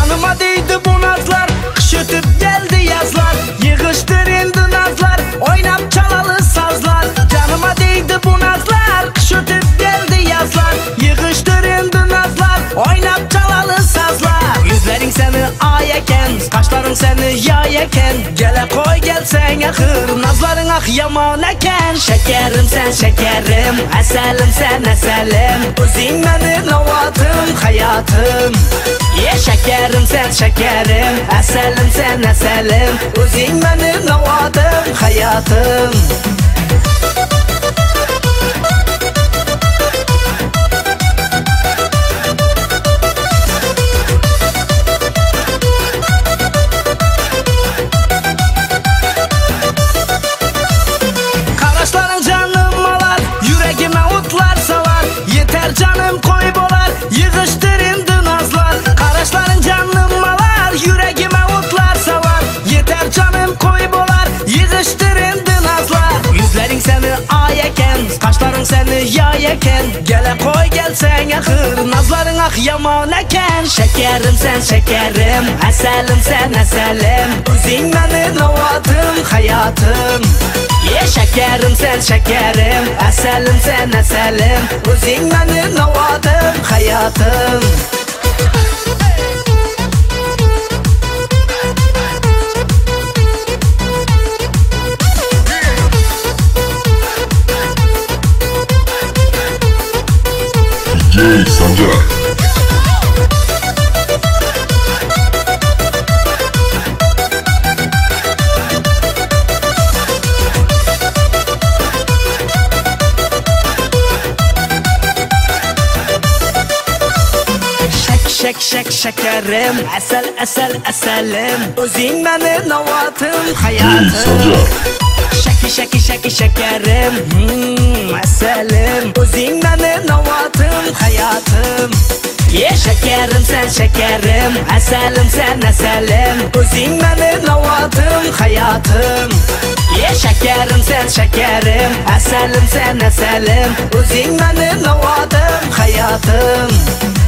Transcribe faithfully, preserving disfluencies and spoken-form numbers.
Canıma değdi bu nazlar, kış ötüp geldi yazlar. Yığıştır indi nazlar, oynap çalalı sazlar. Canıma değdi bu nazlar, kış ötüp geldi yazlar. Yığıştır indi nazlar, oynap çalalı sazlar. Yüzlerin seni ay eken, kaşların seni yay eken. Gele koy gelsen yakır, nazların ah yaman eken. Şekerim sen şekerim, eselim sen eselim. Özün benim novatım, hayatım. Ye şekerim sen şekerim, eselim sen eselim. Özün benim novatım, hayatım. Kaşların canım alar, yüreğime utlar salar. Yeter canım koy bolar, yığıştır indi nazlar. Kaşların canım alar, yüreğime utlar salar. Yeter canım koy bolar, yığıştır indi nazlar. Yüzlerin seni ay eken, kaşların seni yay eken. Gele koy gelsen yakır, nazların ah yaman eken. Şekerim sen şekerim, eselim sen eselim. Özün benim novatım, hayatım. Ye şekerim sen şekerim, eselim sen eselim. Özün benim novatım, hayatım. D J Sancar. Şek şek şekerim, esel esel eselim. Özün benim novatım, hayatım. Şeki şeki şeki şekerim, hmm, eselim. Özün benim novatım, hayatım. Ye şekerim sen şekerim, eselim sen eselim. Özün benim novatım, hayatım. Ye şekerim sen şekerim, eselim sen eselim. Özün benim novatım, hayatım.